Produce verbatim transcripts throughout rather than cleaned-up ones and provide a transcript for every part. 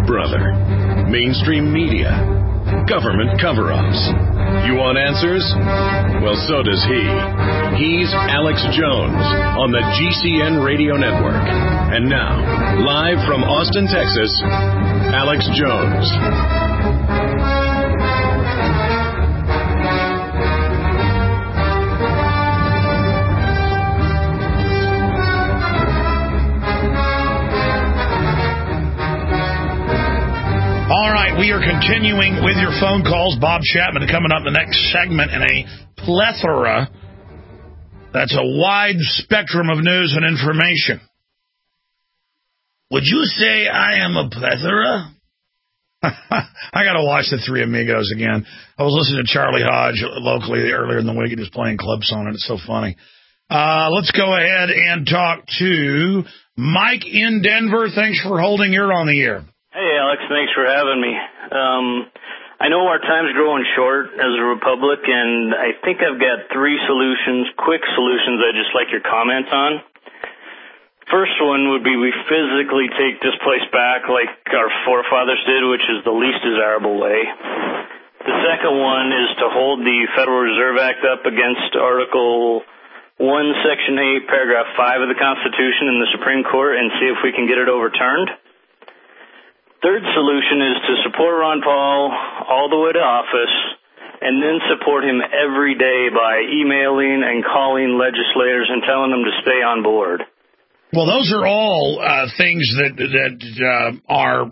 brother. Mainstream media. Government cover-ups. You want answers? Well, so does he. He's Alex Jones on the G C N Radio Network. And now, live from Austin, Texas, Alex Jones. All right, we are continuing with your phone calls. Bob Chapman coming up in the next segment in a plethora. That's a wide spectrum of news and information. Would you say I am a plethora? I got to watch the Three Amigos again. I was listening to Charlie Hodge locally earlier in the week. He was playing clips on it. It's so funny. Uh, let's go ahead and talk to Mike in Denver. Thanks for holding. You're on the air. Hey, Alex, thanks for having me. Um, I know our time's growing short as a republic, and I think I've got three solutions, quick solutions I'd just like your comments on. First one would be we physically take this place back like our forefathers did, which is the least desirable way. The second one is to hold the Federal Reserve Act up against Article one, Section eight, Paragraph five of the Constitution in the Supreme Court and see if we can get it overturned. Third solution is to support Ron Paul all the way to office and then support him every day by emailing and calling legislators and telling them to stay on board. Well, those are all uh, things that that uh, are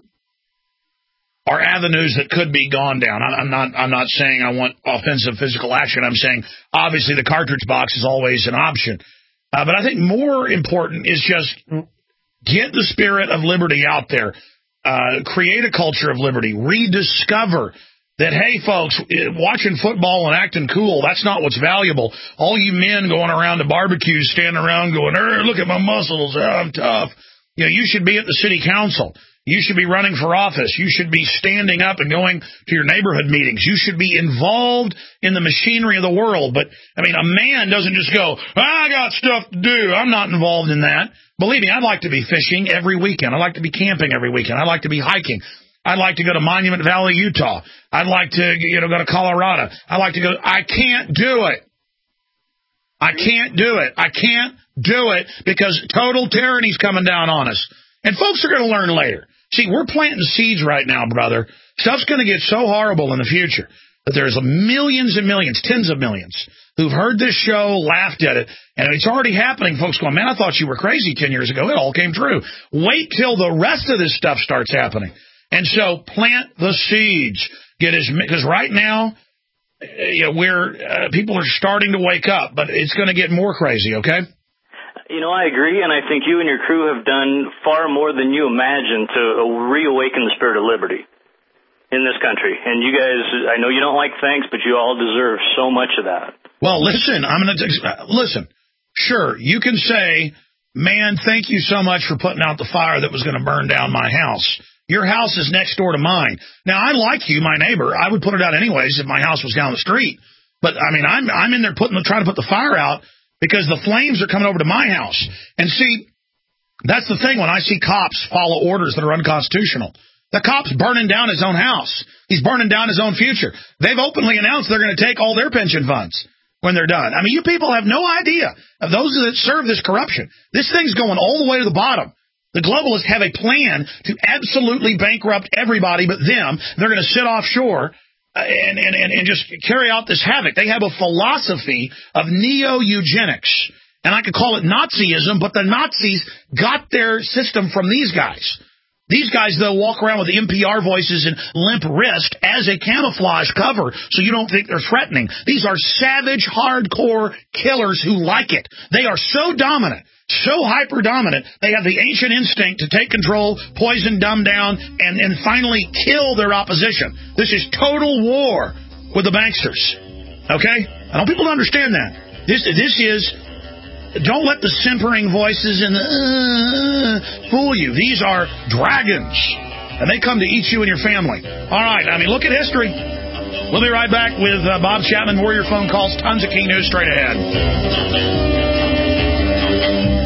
are avenues that could be gone down. I'm not I'm not saying I want offensive physical action. I'm saying obviously the cartridge box is always an option. Uh, but I think more important is just get the spirit of liberty out there. Uh, create a culture of liberty. Rediscover that, hey, folks, watching football and acting cool, that's not what's valuable. All you men going around to barbecues, standing around going, look at my muscles, oh, I'm tough. You know, you should be at the city council. You should be running for office. You should be standing up and going to your neighborhood meetings. You should be involved in the machinery of the world. But, I mean, a man doesn't just go, I got stuff to do. I'm not involved in that. Believe me, I'd like to be fishing every weekend. I'd like to be camping every weekend. I'd like to be hiking. I'd like to go to Monument Valley, Utah. I'd like to, you know, go to Colorado. I'd like to go. I can't do it. I can't do it. I can't do it because total tyranny's coming down on us. And folks are going to learn later. See, we're planting seeds right now, brother. Stuff's going to get so horrible in the future that there's millions and millions, tens of millions, who've heard this show, laughed at it, and it's already happening. Folks going, man, I thought you were crazy ten years ago. It all came true. Wait till the rest of this stuff starts happening. And so plant the seeds. Get as because right now, you know, we're uh, people are starting to wake up, but it's going to get more crazy, okay? You know, I agree, and I think you and your crew have done far more than you imagine to reawaken the spirit of liberty in this country. And you guys, I know you don't like thanks, but you all deserve so much of that. Well, listen, I'm going to listen. Sure, you can say, man, thank you so much for putting out the fire that was going to burn down my house. Your house is next door to mine. Now, I like you, my neighbor. I would put it out anyways if my house was down the street. But, I mean, I'm I'm in there putting trying to put the fire out because the flames are coming over to my house. And see, that's the thing when I see cops follow orders that are unconstitutional. The cop's burning down his own house. He's burning down his own future. They've openly announced they're going to take all their pension funds when they're done. I mean, you people have no idea of those that serve this corruption. This thing's going all the way to the bottom. The globalists have a plan to absolutely bankrupt everybody but them. They're going to sit offshore and, and, and, and just carry out this havoc. They have a philosophy of neo-eugenics. And I could call it Nazism, but the Nazis got their system from these guys. These guys, they'll walk around with N P R voices and limp wrist as a camouflage cover so you don't think they're threatening. These are savage, hardcore killers who like it. They are so dominant, so hyper-dominant, they have the ancient instinct to take control, poison, dumb down, and, and finally kill their opposition. This is total war with the banksters. Okay? I want people to understand that. This, this is... Don't let the simpering voices and the uh, fool you. These are dragons, and they come to eat you and your family. All right, I mean, look at history. We'll be right back with uh, Bob Chapman. More of your phone calls. Tons of key news straight ahead.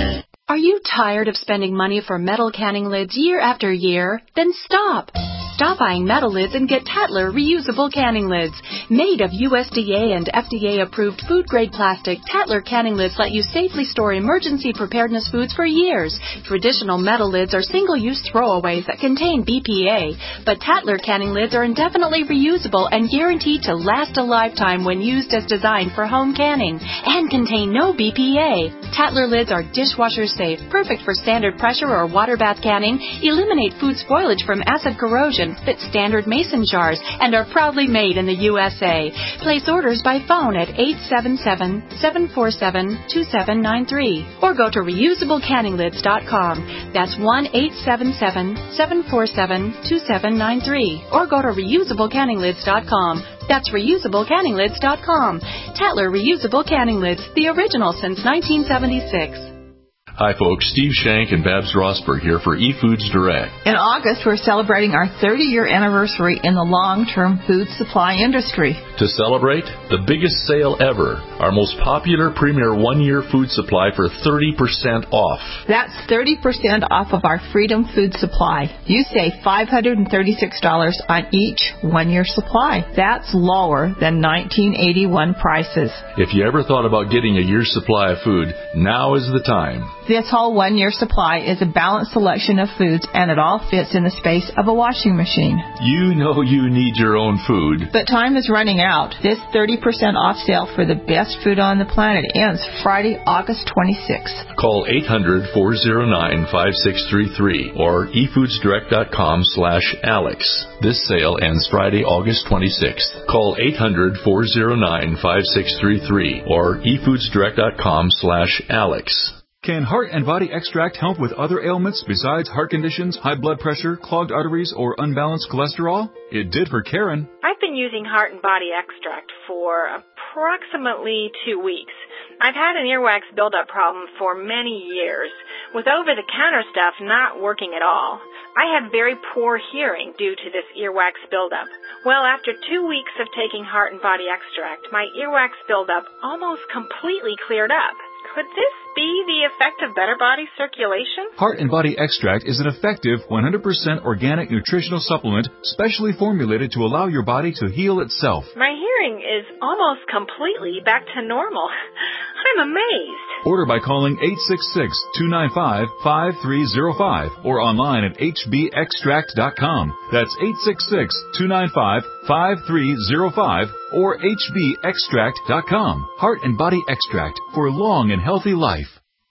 Are you tired of spending money for metal canning lids year after year? Then stop. Stop buying metal lids and get Tatler reusable canning lids. Made of U S D A and F D A-approved food-grade plastic, Tatler canning lids let you safely store emergency preparedness foods for years. Traditional metal lids are single-use throwaways that contain B P A, but Tatler canning lids are indefinitely reusable and guaranteed to last a lifetime when used as designed for home canning, and contain no B P A. Tatler lids are dishwasher safe, perfect for standard pressure or water bath canning, eliminate food spoilage from acid corrosion, fit standard mason jars, and are proudly made in the U S A. Place orders by phone at eight seven seven, seven four seven, two seven nine three or go to reusable canning lids dot com. That's one eight seven seven, seven four seven, two seven nine three or go to reusable canning lids dot com. That's reusable canning lids dot com. Tatler Reusable Canning Lids, the original since nineteen seventy-six. Hi, folks. Steve Shank and Babs Rosberg here for eFoods Direct. In August, we're celebrating our thirty-year anniversary in the long-term food supply industry. To celebrate, the biggest sale ever, our most popular premier one-year food supply for thirty percent off. That's thirty percent off of our Freedom Food Supply. You save five hundred thirty-six dollars on each one-year supply. That's lower than nineteen eighty-one prices. If you ever thought about getting a year's supply of food, now is the time. This whole one-year supply is a balanced selection of foods, and it all fits in the space of a washing machine. You know you need your own food. But time is running out. This thirty percent off sale for the best food on the planet ends Friday, August twenty-sixth. Call eight hundred, four oh nine, five six three three or e foods direct dot com slash Alex. This sale ends Friday, August twenty-sixth. Call eight hundred, four oh nine, five six three three or e foods direct dot com slash Alex. Can Heart and Body Extract help with other ailments besides heart conditions, high blood pressure, clogged arteries, or unbalanced cholesterol? It did for Karen. I've been using Heart and Body Extract for approximately two weeks. I've had an earwax buildup problem for many years, with over-the-counter stuff not working at all. I had very poor hearing due to this earwax buildup. Well, after two weeks of taking Heart and Body Extract, my earwax buildup almost completely cleared up. Could this be the effect of better body circulation? Heart and Body Extract is an effective one hundred percent organic nutritional supplement specially formulated to allow your body to heal itself. My hearing is almost completely back to normal. I'm amazed. Order by calling eight six six, two nine five, five three zero five or online at h b extract dot com. That's eight six six, two nine five, five three zero five or h b extract dot com. Heart and Body Extract for a long and healthy life.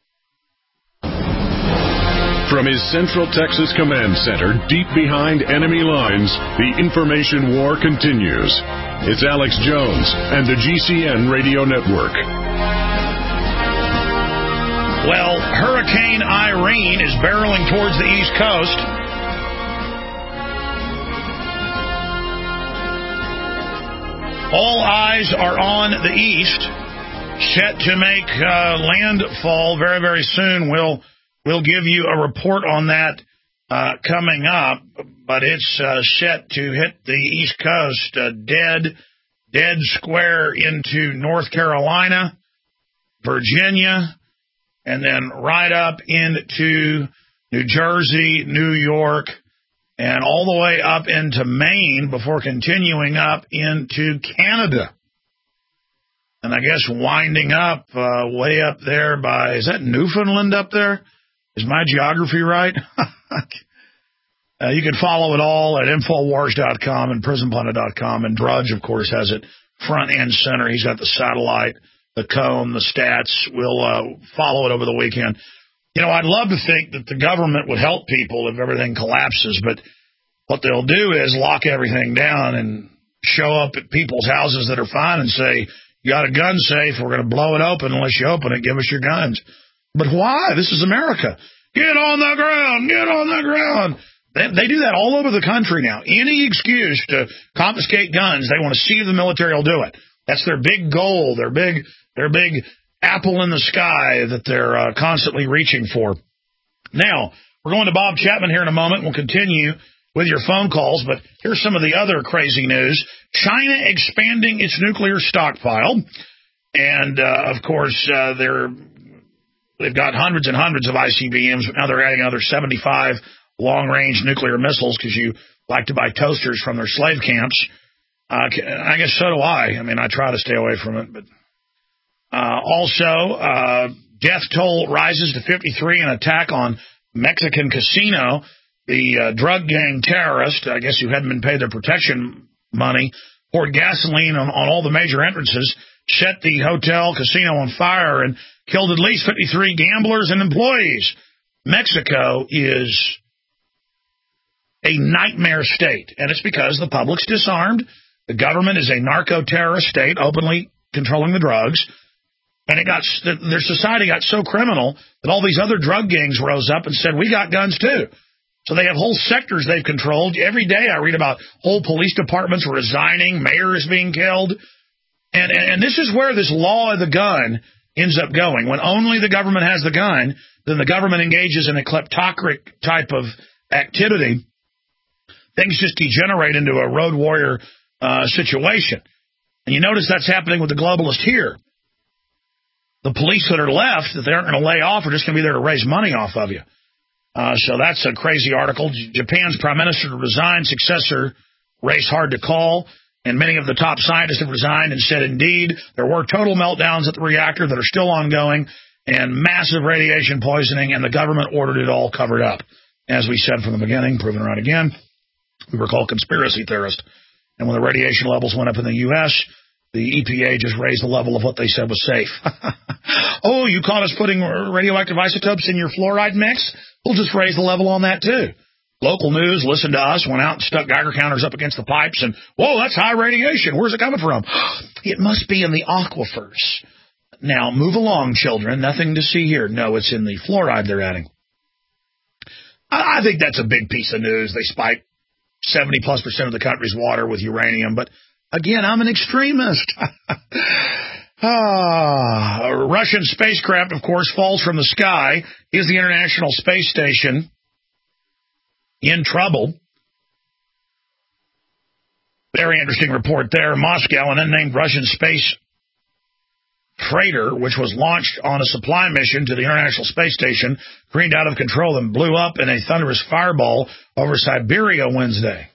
From his Central Texas Command Center, deep behind enemy lines, the information war continues. It's Alex Jones and the G C N Radio Network. Well, Hurricane Irene is barreling towards the East Coast. All eyes are on the East, set to make uh, landfall very, very soon. We'll we'll give you a report on that uh, coming up, but it's uh, set to hit the East Coast uh, dead, dead square into North Carolina, Virginia, and then right up into New Jersey, New York, and all the way up into Maine before continuing up into Canada. And I guess winding up uh, way up there by, is that Newfoundland up there? Is my geography right? uh, you can follow it all at Infowars dot com and Prison Pundit dot com. And Drudge, of course, has it front and center. He's got the satellite, the cone, the stats. We'll uh, follow it over the weekend. You know, I'd love to think that the government would help people if everything collapses, but what they'll do is lock everything down and show up at people's houses that are fine and say, you got a gun safe, we're going to blow it open unless you open it, give us your guns. But why? This is America. Get on the ground, get on the ground. They, they do that all over the country now. Any excuse to confiscate guns, they want to see if the military will do it. That's their big goal, their big, their big apple in the sky that they're uh, constantly reaching for. Now, we're going to Bob Chapman here in a moment. We'll continue with your phone calls, but here's some of the other crazy news. China expanding its nuclear stockpile, and, uh, of course, uh, they're They've got hundreds and hundreds of I C B Ms, but now they're adding another seventy-five long-range nuclear missiles because you like to buy toasters from their slave camps. Uh, I guess so do I. I mean, I try to stay away from it. But uh, also, uh, death toll rises to fifty-three in attack on Mexican casino. The uh, drug gang terrorist, I guess who hadn't been paid their protection money, poured gasoline on, on all the major entrances, set the hotel casino on fire, and killed at least fifty-three gamblers and employees. Mexico is a nightmare state, and it's because the public's disarmed. The government is a narco-terrorist state, openly controlling the drugs, and it got their society got so criminal that all these other drug gangs rose up and said, we got guns too. So they have whole sectors they've controlled. Every day I read about whole police departments resigning, mayors being killed. And, and, and this is where this law of the gun ends up going. When only the government has the gun, then the government engages in a kleptocratic type of activity. Things just degenerate into a road warrior uh, situation. And you notice that's happening with the globalists here. The police that are left, that they aren't going to lay off, are just going to be there to raise money off of you. Uh, so that's a crazy article. Japan's prime minister resigned, successor race hard to call, and many of the top scientists have resigned and said, indeed, there were total meltdowns at the reactor that are still ongoing and massive radiation poisoning, and the government ordered it all covered up. As we said from the beginning, proven right again, we were called conspiracy theorists. And when the radiation levels went up in the U S, the E P A just raised the level of what they said was safe. Oh, you caught us putting radioactive isotopes in your fluoride mix? We'll just raise the level on that, too. Local news listened to us, went out and stuck Geiger counters up against the pipes, and, whoa, that's high radiation. Where's it coming from? It must be in the aquifers. Now, move along, children. Nothing to see here. No, it's in the fluoride they're adding. I, I think that's a big piece of news. They spike seventy plus percent of the country's water with uranium, but again, I'm an extremist. ah, a Russian spacecraft, of course, falls from the sky. Is the International Space Station in trouble? Very interesting report there. Moscow, an unnamed Russian space freighter, which was launched on a supply mission to the International Space Station, careened out of control and blew up in a thunderous fireball over Siberia Wednesday.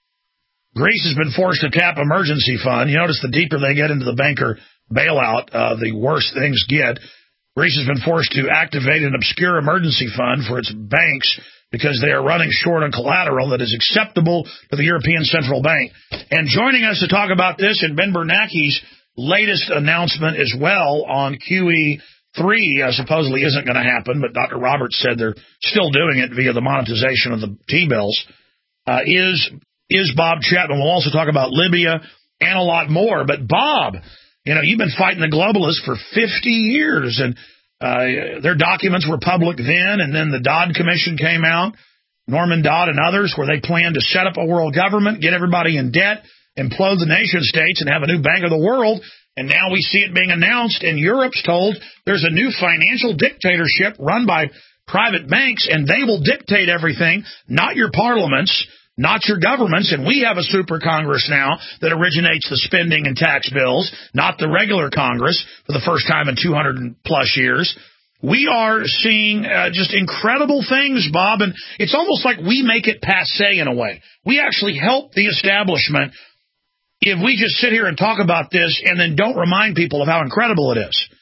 Greece has been forced to tap emergency fund. You notice the deeper they get into the banker bailout, uh, the worse things get. Greece has been forced to activate an obscure emergency fund for its banks because they are running short on collateral that is acceptable to the European Central Bank. And joining us to talk about this, and Ben Bernanke's latest announcement as well on Q E three uh, supposedly isn't going to happen, but Doctor Roberts said they're still doing it via the monetization of the T-bills, uh, is is Bob Chapman. We'll also talk about Libya and a lot more. But Bob, you know, you've been fighting the globalists for fifty years, and uh, their documents were public then, and then the Dodd Commission came out, Norman Dodd and others, where they planned to set up a world government, get everybody in debt, implode the nation states, and have a new bank of the world. And now we see it being announced, and Europe's told there's a new financial dictatorship run by private banks, and they will dictate everything, not your parliaments, not your governments. And we have a super Congress now that originates the spending and tax bills, not the regular Congress for the first time in two hundred plus years. We are seeing uh, just incredible things, Bob, and it's almost like we make it passé in a way. We actually help the establishment if we just sit here and talk about this and then don't remind people of how incredible it is.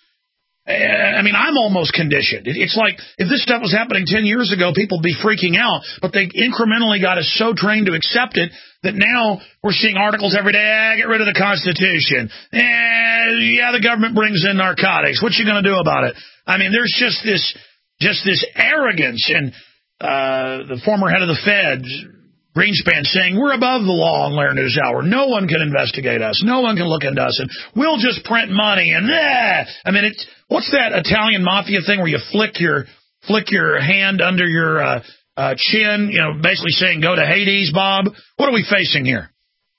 I mean, I'm almost conditioned. It's like if this stuff was happening ten years ago, people would be freaking out, but they incrementally got us so trained to accept it that now we're seeing articles every day, ah, get rid of the Constitution. Eh, yeah, the government brings in narcotics. What you going to do about it? I mean, there's just this just this arrogance. And uh, the former head of the Fed, Greenspan, saying we're above the law on Lair News Hour. No one can investigate us. No one can look into us, and we'll just print money. And eh. I mean, it's what's that Italian mafia thing where you flick your flick your hand under your uh, uh, chin? You know, basically saying go to Hades, Bob. What are we facing here?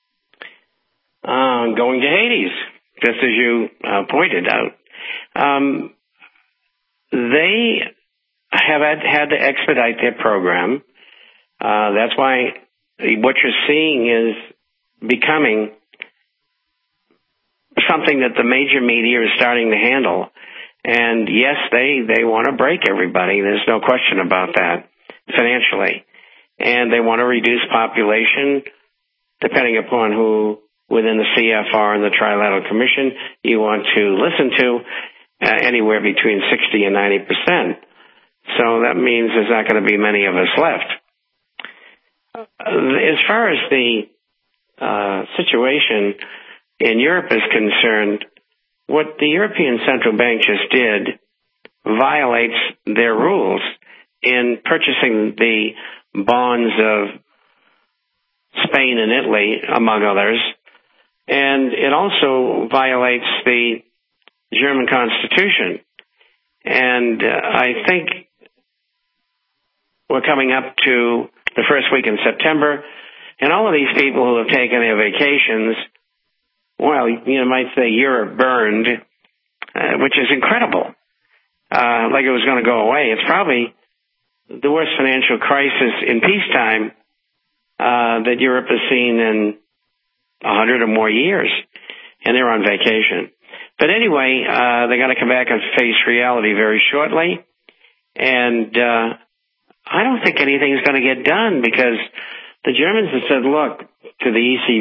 Uh, going to Hades, just as you uh, pointed out. Um, they have had, had to expedite their program. Uh, that's why what you're seeing is becoming something that the major media is starting to handle. And yes, they, they want to break everybody. There's no question about that financially. And they want to reduce population depending upon who within the C F R and the Trilateral Commission you want to listen to, uh, anywhere between sixty and ninety percent. So that means there's not going to be many of us left. As far as the uh, situation in Europe is concerned, what the European Central Bank just did violates their rules in purchasing the bonds of Spain and Italy, among others, and it also violates the German Constitution. And uh, I think we're coming up to the first week in September, and all of these people who have taken their vacations, well, you might say Europe burned, uh, which is incredible, uh, like it was going to go away. It's probably the worst financial crisis in peacetime uh, that Europe has seen in a hundred or more years, and they're on vacation. But anyway, uh, they're going to come back and face reality very shortly, and uh, I don't think anything's going to get done because the Germans have said, look, to the E C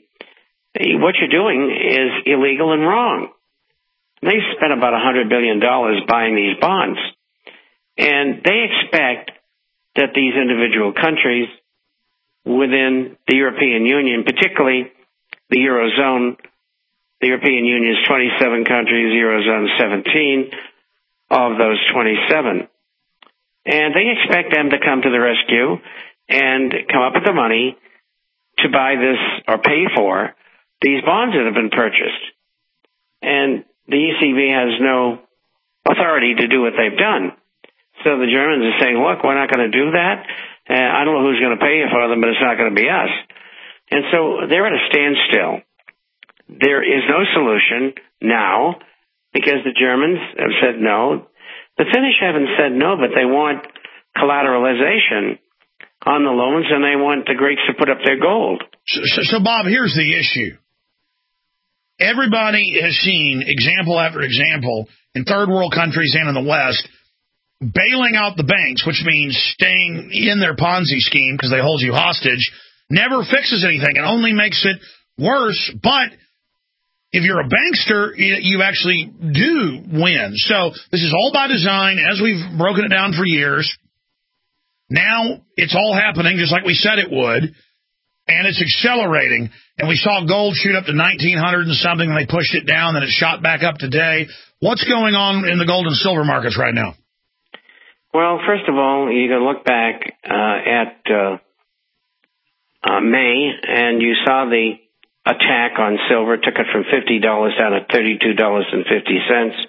B, what you're doing is illegal and wrong. They spent about one hundred billion dollars buying these bonds, and they expect that these individual countries within the European Union, particularly the Eurozone, the European Union is twenty-seven countries, Eurozone seventeen of those twenty-seven. And they expect them to come to the rescue and come up with the money to buy this or pay for these bonds that have been purchased. And the E C B has no authority to do what they've done. So the Germans are saying, look, we're not going to do that. Uh, I don't know who's going to pay for them, but it's not going to be us. And so they're at a standstill. There is no solution now because the Germans have said no. The Finnish haven't said no, but they want collateralization on the loans, and they want the Greeks to put up their gold. So, so, so Bob, here's the issue. Everybody has seen example after example in third world countries and in the West bailing out the banks, which means staying in their Ponzi scheme because they hold you hostage, never fixes anything and only makes it worse. But if you're a bankster, you actually do win. So this is all by design, as we've broken it down for years. Now it's all happening just like we said it would, and it's accelerating. And we saw gold shoot up to nineteen hundred and something, and they pushed it down, then it shot back up today. What's going on in the gold and silver markets right now? Well, first of all, you can look back uh, at uh, uh, May, and you saw the attack on silver, took it from fifty dollars down to thirty-two dollars and fifty cents.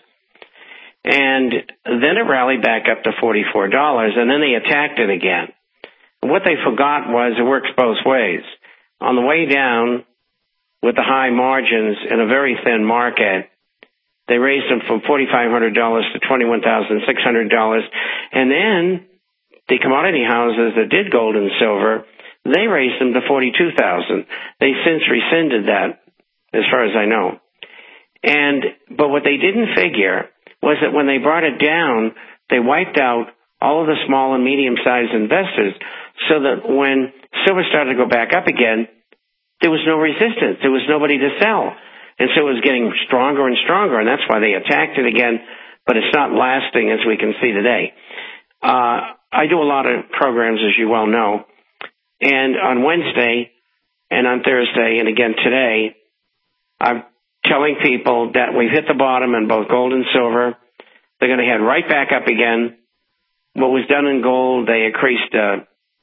And then it rallied back up to forty-four dollars, and then they attacked it again. And what they forgot was it works both ways. On the way down, with the high margins in a very thin market, they raised them from forty-five hundred dollars to twenty-one thousand six hundred dollars. And then the commodity houses that did gold and silver, they raised them to forty-two thousand dollars. They since rescinded that, as far as I know. And but what they didn't figure was that when they brought it down, they wiped out all of the small and medium-sized investors so that when silver started to go back up again, there was no resistance. There was nobody to sell. And so it was getting stronger and stronger, and that's why they attacked it again, but it's not lasting, as we can see today. Uh, I do a lot of programs, as you well know, and on Wednesday and on Thursday and again today, I'm telling people that we've hit the bottom in both gold and silver. They're going to head right back up again. What was done in gold, they increased uh,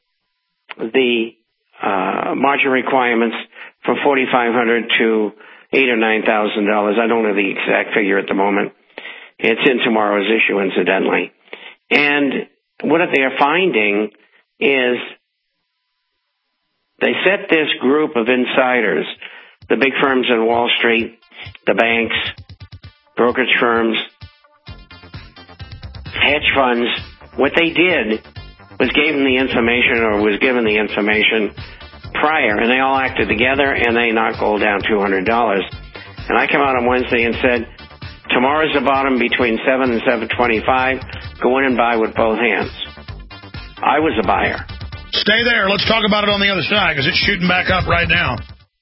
the uh, margin requirements from forty-five hundred dollars to eight or nine thousand dollars. I don't know the exact figure at the moment. It's in tomorrow's issue, incidentally. And what they're finding is they set this group of insiders, the big firms in Wall Street, the banks, brokerage firms, hedge funds. What they did was gave them the information, or was given the information prior, and they all acted together, and they knocked gold down two hundred dollars. And I came out on Wednesday and said, tomorrow's the bottom between seven and seven twenty-five. Go in and buy with both hands. I was a buyer. Stay there. Let's talk about it on the other side because it's shooting back up right now.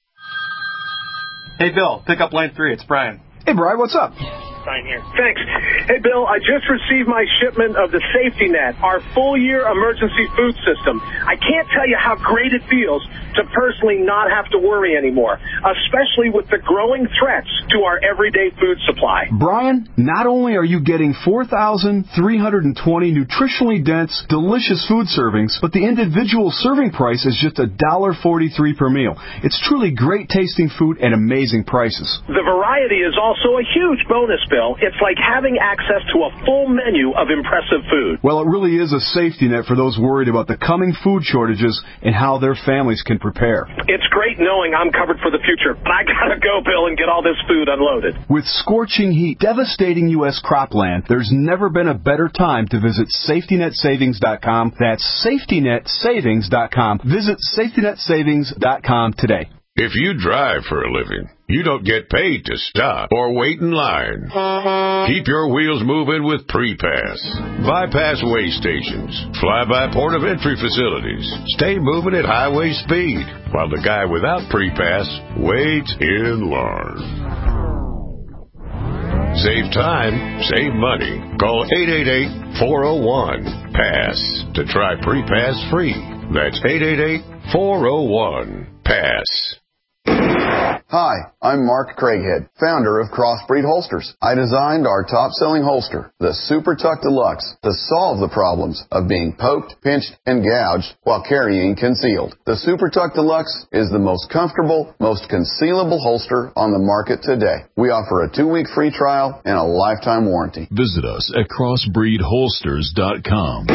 Hey, Bill, pick up line three. It's Brian. Hey, Brian, what's up? Sign here. Thanks. Hey, Bill, I just received my shipment of the Safety Net, our full-year emergency food system. I can't tell you how great it feels to personally not have to worry anymore, especially with the growing threats to our everyday food supply. Brian, not only are you getting four thousand three hundred twenty nutritionally dense, delicious food servings, but the individual serving price is just one dollar forty-three per meal. It's truly great-tasting food at amazing prices. The variety is also a huge bonus, Bill. It's like having access to a full menu of impressive food. Well, it really is a safety net for those worried about the coming food shortages and how their families can prepare. It's great knowing I'm covered for the future, but I gotta go, Bill, and get all this food unloaded. With scorching heat devastating U S cropland, there's never been a better time to visit safety net savings dot com. That's safety net savings dot com. Visit safety net savings dot com today. If you drive for a living, you don't get paid to stop or wait in line. Keep your wheels moving with Pre-Pass. Bypass way stations, fly-by port of entry facilities. Stay moving at highway speed while the guy without Pre-Pass waits in line. Save time, save money. Call eight eight eight, four oh one, PASS to try Pre-Pass free. That's eight eight eight, four oh one, PASS. Hi, I'm Mark Craighead, founder of Crossbreed Holsters. I designed our top-selling holster, the Super Tuck Deluxe, to solve the problems of being poked, pinched, and gouged while carrying concealed. The Super Tuck Deluxe is the most comfortable, most concealable holster on the market today. We offer a two-week free trial and a lifetime warranty. Visit us at crossbreed holsters dot com.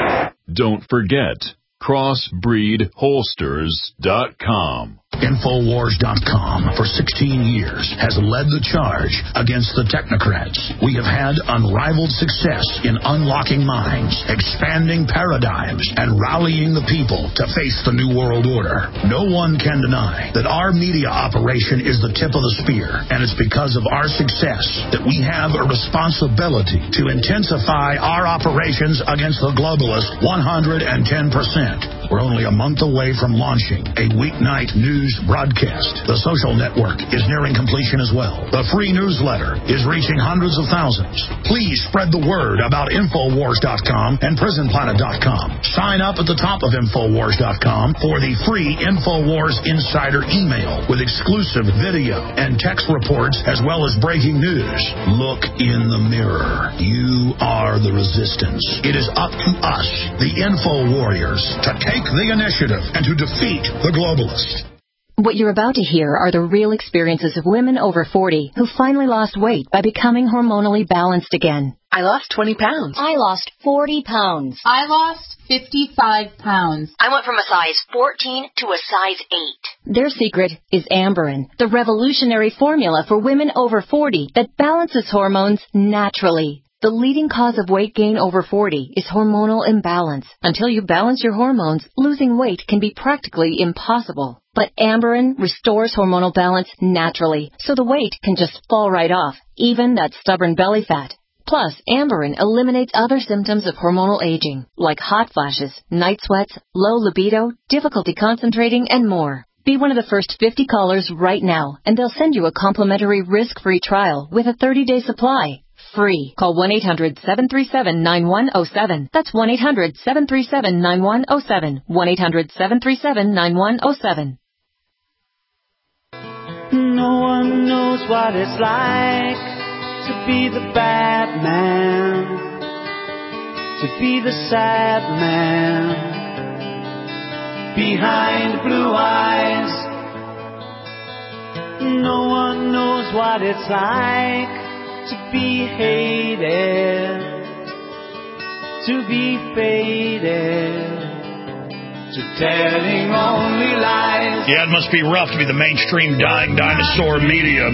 Don't forget, crossbreed holsters dot com. Infowars dot com for sixteen years has led the charge against the technocrats. We have had unrivaled success in unlocking minds, expanding paradigms, and rallying the people to face the New World Order. No one can deny that our media operation is the tip of the spear, and it's because of our success that we have a responsibility to intensify our operations against the globalists one hundred ten percent. We're only a month away from launching a weeknight news broadcast. The social network is nearing completion as well. The free newsletter is reaching hundreds of thousands. Please spread the word about Infowars dot com and Prison Planet dot com. Sign up at the top of Infowars dot com for the free Infowars Insider email with exclusive video and text reports as well as breaking news. Look in the mirror. You are the resistance. It is up to us, the Info Warriors, to take the initiative and to defeat the globalists. What you're about to hear are the real experiences of women over forty who finally lost weight by becoming hormonally balanced again. I lost twenty pounds. I lost forty pounds. I lost fifty-five pounds. I went from a size fourteen to a size eight. Their secret is Amberin, the revolutionary formula for women over forty that balances hormones naturally. The leading cause of weight gain over forty is hormonal imbalance. Until you balance your hormones, losing weight can be practically impossible. But Amberin restores hormonal balance naturally, so the weight can just fall right off, even that stubborn belly fat. Plus, Amberin eliminates other symptoms of hormonal aging, like hot flashes, night sweats, low libido, difficulty concentrating, and more. Be one of the first fifty callers right now, and they'll send you a complimentary risk-free trial with a thirty-day supply. Free. Call one eight hundred, seven three seven, nine one zero seven. That's one eight hundred, seven three seven, nine one zero seven. one eight hundred, seven three seven, nine one zero seven. No one knows what it's like to be the bad man, to be the sad man behind blue eyes. No one knows what it's like to be hated, to be faded, to telling only lies. Yeah, it must be rough to be the mainstream dying dinosaur media.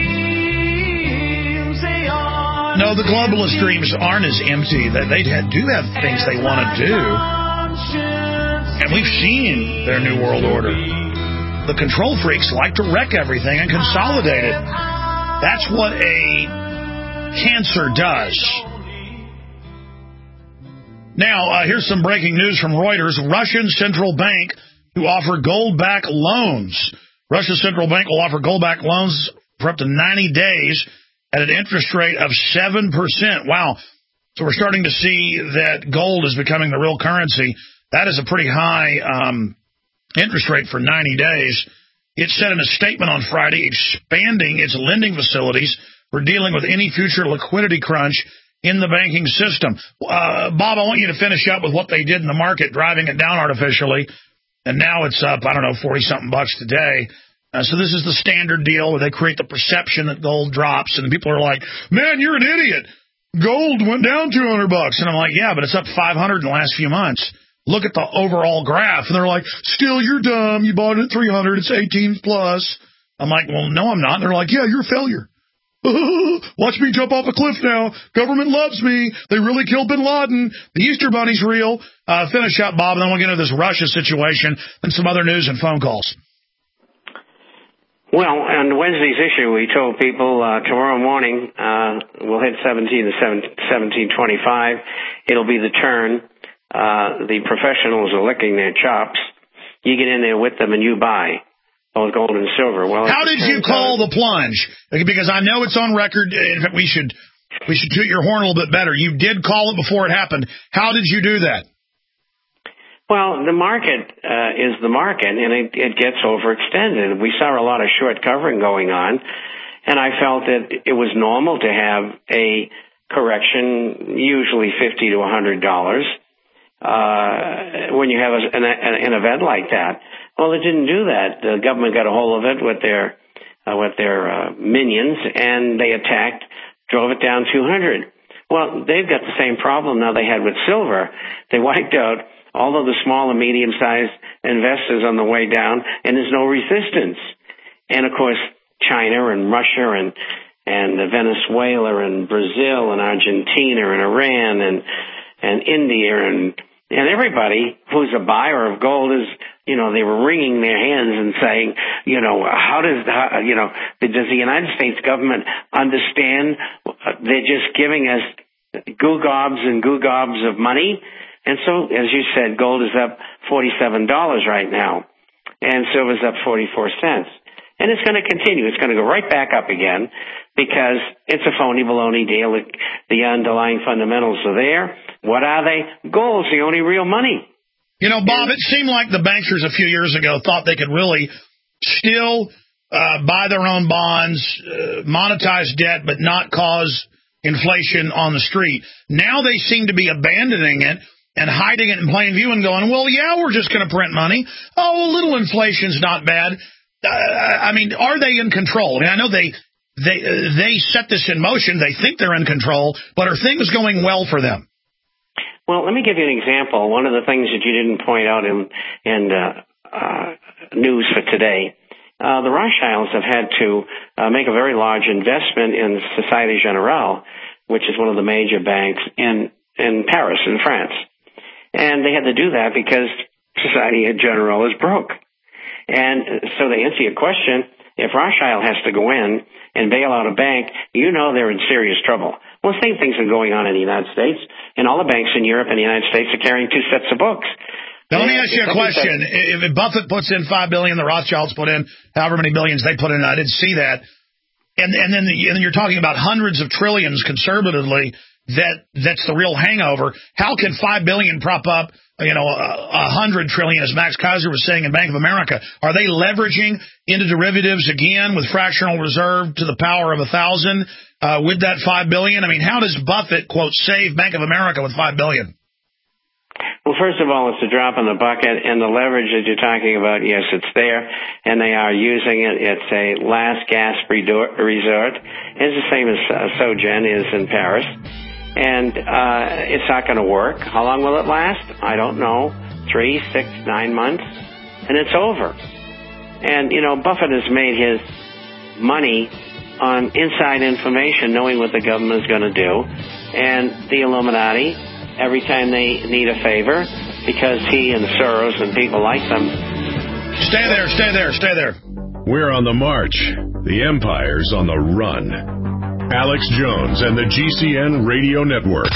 No, the globalist dreams aren't as empty. They do have things they want to do. And we've seen their New World Order. The control freaks like to wreck everything and consolidate it. That's what a cancer does. Now, uh, here's some breaking news from Reuters. Russian central bank to offer gold-backed loans. Russia's central bank will offer gold-backed loans for up to ninety days at an interest rate of seven percent. Wow. So we're starting to see that gold is becoming the real currency. That is a pretty high um, interest rate for ninety days. It said in a statement on Friday expanding its lending facilities for dealing with any future liquidity crunch in the banking system. Uh, Bob, I want you to finish up with what they did in the market, driving it down artificially, and now it's up, I don't know, forty-something bucks today. Uh, so this is the standard deal where they create the perception that gold drops, and people are like, man, you're an idiot. Gold went down two hundred bucks. And I'm like, yeah, but it's up five hundred in the last few months. Look at the overall graph. And they're like, still, you're dumb. You bought it at three hundred. It's eighteen plus. I'm like, well, no, I'm not. And they're like, yeah, you're a failure. Watch me jump off a cliff now. Government loves me. They really killed Bin Laden. The Easter Bunny's real. Uh, finish up, Bob, and then we'll get into this Russia situation and some other news and phone calls. Well, on Wednesday's issue, we told people uh, tomorrow morning uh, we'll hit seventeen to seventeen twenty-five. It'll be the turn. Uh, the professionals are licking their chops. You get in there with them and you buy. Both gold and silver. Well, how did you call the plunge? Because I know it's on record. In fact, we should we should toot your horn a little bit better. You did call it before it happened. How did you do that? Well, the market uh, is the market, and it, it gets overextended. We saw a lot of short covering going on, and I felt that it was normal to have a correction, usually fifty to a hundred dollars, uh, when you have a, an, an event like that. Well, it didn't do that. The government got a hold of it with their uh, with their uh, minions, and they attacked, drove it down two hundred. Well, they've got the same problem now they had with silver. They wiped out all of the small and medium-sized investors on the way down, and there's no resistance. And, of course, China and Russia and and Venezuela and Brazil and Argentina and Iran and and India and and everybody who's a buyer of gold is, you know, they were wringing their hands and saying, you know, how does, how, you know, does the United States government understand they're just giving us goo gobs and goo gobs of money? And so, as you said, gold is up forty-seven dollars right now, and silver's up forty-four cents. And it's going to continue. It's going to go right back up again because it's a phony baloney deal. The underlying fundamentals are there. What are they? Gold's the only real money. You know, Bob, it seemed like the banksters a few years ago thought they could really still uh, buy their own bonds, uh, monetize debt, but not cause inflation on the street. Now they seem to be abandoning it and hiding it in plain view and going, well, yeah, we're just going to print money. Oh, a little inflation's not bad. Uh, I mean, are they in control? I mean, I know they they uh, they set this in motion. They think they're in control, but are things going well for them? Well, let me give you an example. One of the things that you didn't point out in in uh, uh, news for today, uh, the Rothschilds have had to uh, make a very large investment in Societe Generale, which is one of the major banks in in Paris, in France, and they had to do that because Societe Generale is broke. And so to answer your question, if Rothschild has to go in and bail out a bank, you know they're in serious trouble. Well, the same things are going on in the United States, and all the banks in Europe and the United States are carrying two sets of books. Now, let me ask you a question. If Buffett puts in five billion dollars, the Rothschilds put in however many billions they put in, I didn't see that, and, and, then, the, and then you're talking about hundreds of trillions conservatively, that that's the real hangover. How can five billion dollars prop up, you know, a hundred trillion, as Max Kaiser was saying in Bank of America? Are they leveraging into derivatives again with fractional reserve to the power of a thousand uh, with that five billion? I mean, how does Buffett, quote, save Bank of America with five billion? Well, first of all, it's a drop in the bucket, and the leverage that you're talking about, yes, it's there, and they are using it. It's a last gasp resort. It's the same as uh, Sogen is in Paris. And uh, it's not going to work. How long will it last? I don't know. Three, six, nine months, and it's over. And, you know, Buffett has made his money on inside information, knowing what the government is going to do. And the Illuminati, every time they need a favor, because he and Soros and people like them. Stay there, stay there, stay there. We're on the march. The empire's on the run. Alex Jones and the G C N Radio Network.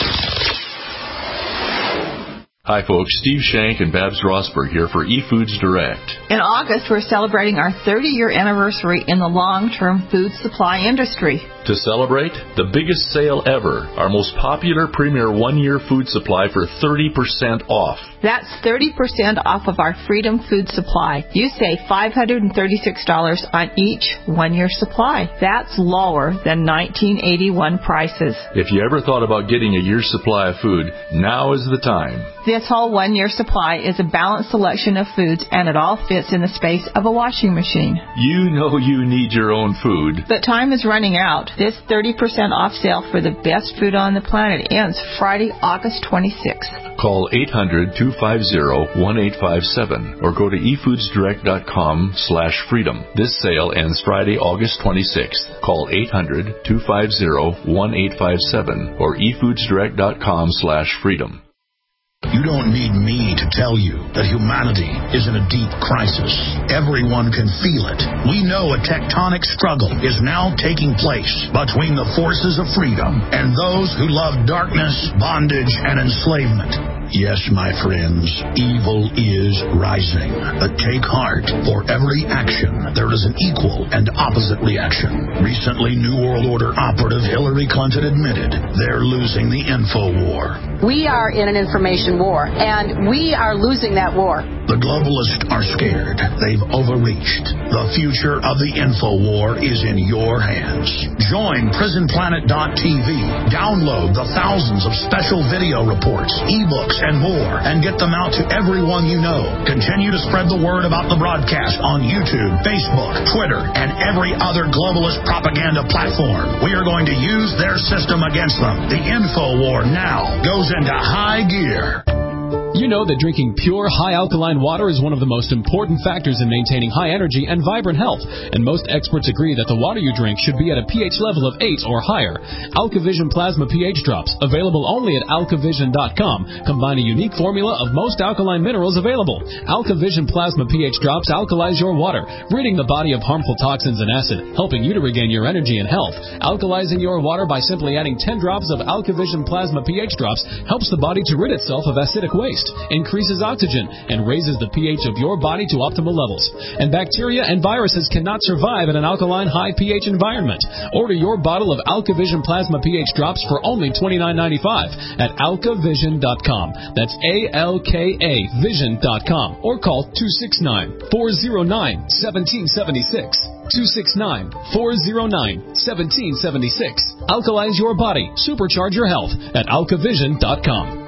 Hi, folks. Steve Shank and Babs Rosberg here for eFoods Direct. In August, we're celebrating our thirty-year anniversary in the long-term food supply industry. To celebrate, the biggest sale ever, our most popular premier one-year food supply for thirty percent off. That's thirty percent off of our Freedom Food Supply. You save five hundred thirty-six dollars on each one-year supply. That's lower than nineteen eighty-one prices. If you ever thought about getting a year's supply of food, now is the time. This whole one-year supply is a balanced selection of foods, and it all fits in the space of a washing machine. You know you need your own food. But time is running out. This thirty percent off sale for the best food on the planet ends Friday, August twenty-sixth. Call eight hundred, two five zero, one eight five seven or go to efoodsdirect.com slash freedom. This sale ends Friday, August twenty-sixth. Call eight hundred, two five zero, one eight five seven or efoodsdirect.com slash freedom. You don't need me to tell you that humanity is in a deep crisis. Everyone can feel it. We know a tectonic struggle is now taking place between the forces of freedom and those who love darkness, bondage, and enslavement. Yes, my friends, evil is rising. But take heart. For every action, there is an equal and opposite reaction. Recently, New World Order operative Hillary Clinton admitted they're losing the info war. We are in an information war, and we are losing that war. The globalists are scared. They've overreached. The future of the info war is in your hands. Join prison planet dot t v. Download the thousands of special video reports, ebooks, and more, and get them out to everyone you know. Continue to spread the word about the broadcast on YouTube, Facebook, Twitter, and every other globalist propaganda platform. We are going to use their system against them. The info war now goes into high gear. You know that drinking pure, high-alkaline water is one of the most important factors in maintaining high energy and vibrant health, and most experts agree that the water you drink should be at a pH level of eight or higher. AlkaVision Plasma pH Drops, available only at alkavision dot com, combine a unique formula of most alkaline minerals available. AlkaVision Plasma pH Drops alkalize your water, ridding the body of harmful toxins and acid, helping you to regain your energy and health. Alkalizing your water by simply adding ten drops of AlkaVision Plasma pH Drops helps the body to rid itself of acidic waste, increases oxygen, and raises the pH of your body to optimal levels. And bacteria and viruses cannot survive in an alkaline high pH environment. Order your bottle of AlkaVision Plasma pH Drops for only twenty-nine ninety-five at alkavision dot com. That's A L K A vision dot com. Or call two six nine, four zero nine, one seven seven six. two six nine, four zero nine, one seven seven six. Alkalize your body. Supercharge your health at alkavision dot com.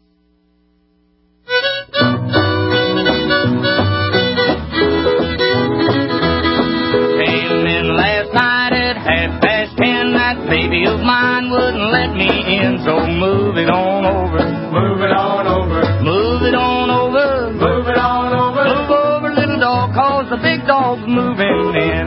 Came in last night at half past ten. That baby of mine wouldn't let me in, so move it on over. Move it on over. Move it on over. Move it on over. Move over, little dog, cause the big dog's moving in.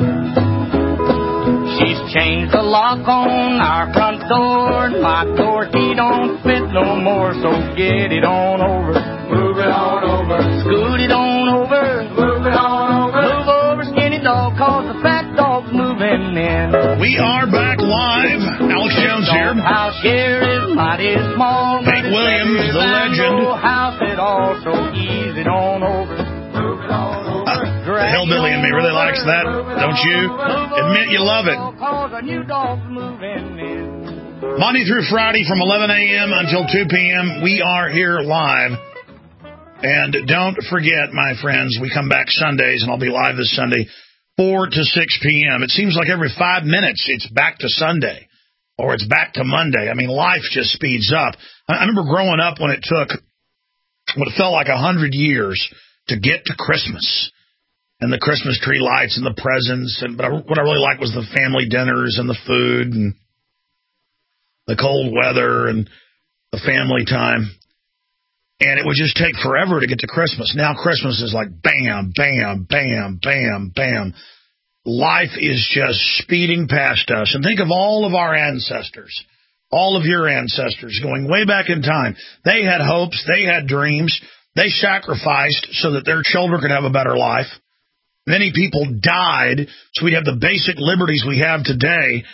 She's changed the lock on our front door. My door key don't fit no more, so get it on over. Move it on over. Scoot it on over. Move it on over. Move over, skinny dog, cause the fat dog's moving in. We are back live. Alex Jones here. House here is mighty small. Hank Williams, the legend. House at all, so ease it on over. Move it on over. The hillbilly in me really likes that, don't you? Admit you love it. Monday through Friday from eleven a.m. until two p.m. we are here live. And don't forget, my friends, we come back Sundays, and I'll be live this Sunday, four to six p.m. It seems like every five minutes it's back to Sunday, or it's back to Monday. I mean, life just speeds up. I remember growing up when it took what felt like a hundred years to get to Christmas. And the Christmas tree lights and the presents. And, but I, what I really liked was the family dinners and the food and the cold weather and the family time. And it would just take forever to get to Christmas. Now Christmas is like bam, bam, bam, bam, bam. Life is just speeding past us. And think of all of our ancestors, all of your ancestors going way back in time. They had hopes. They had dreams. They sacrificed so that their children could have a better life. Many people died so we'd have the basic liberties we have today.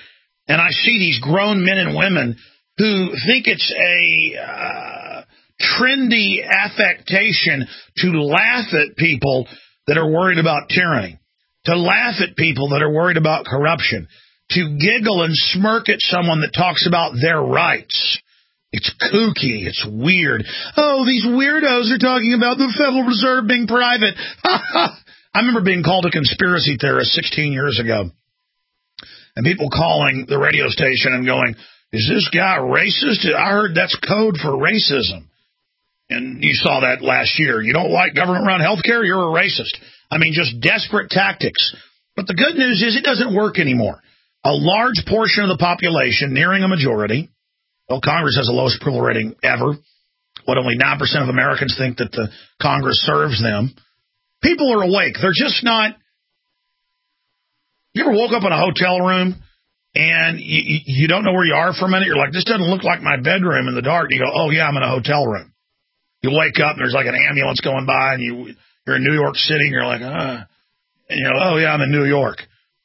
and I see these grown men and women who think it's a uh, trendy affectation to laugh at people that are worried about tyranny, to laugh at people that are worried about corruption, to giggle and smirk at someone that talks about their rights. It's kooky. It's weird. Oh, these weirdos are talking about the Federal Reserve being private. I remember being called a conspiracy theorist sixteen years ago, and people calling the radio station and going, is this guy racist? I heard that's code for racism. And you saw that last year. You don't like government-run health care? You're a racist. I mean, just desperate tactics. But the good news is it doesn't work anymore. A large portion of the population, nearing a majority, well, Congress has the lowest approval rating ever. What, only nine percent of Americans think that the Congress serves them. People are awake. They're just not... You ever woke up in a hotel room and you, you don't know where you are for a minute? You're like, this doesn't look like my bedroom in the dark. You go, oh, yeah, I'm in a hotel room. You wake up and there's like an ambulance going by and you, you're in New York City and you're like, ah. And you know, oh, yeah, I'm in New York.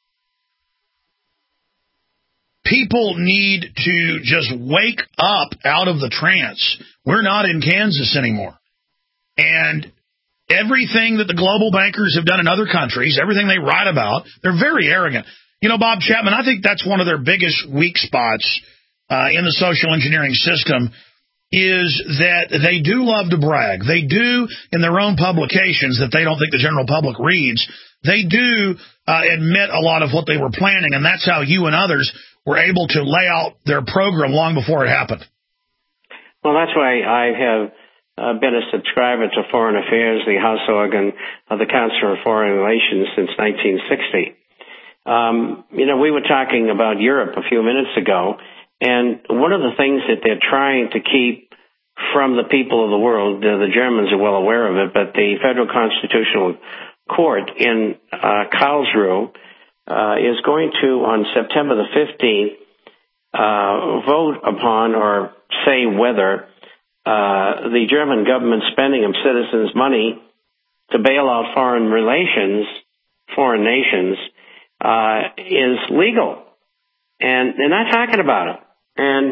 People need to just wake up out of the trance. We're not in Kansas anymore. And everything that the global bankers have done in other countries, everything they write about, they're very arrogant. You know, Bob Chapman, I think that's one of their biggest weak spots uh, in the social engineering system is that they do love to brag. They do, in their own publications that they don't think the general public reads, they do uh, admit a lot of what they were planning, and that's how you and others were able to lay out their program long before it happened. Well, that's why I have uh, been a subscriber to Foreign Affairs, the House organ of the Council on Foreign Relations, since nineteen sixty. Um, you know, we were talking about Europe a few minutes ago, and one of the things that they're trying to keep from the people of the world, uh, the Germans are well aware of it, but the Federal Constitutional Court in uh, Karlsruhe uh, is going to, on September the fifteenth, uh, vote upon or say whether uh, the German government spending of citizens' money to bail out foreign relations, foreign nations, uh, is legal. And they're not talking about it. And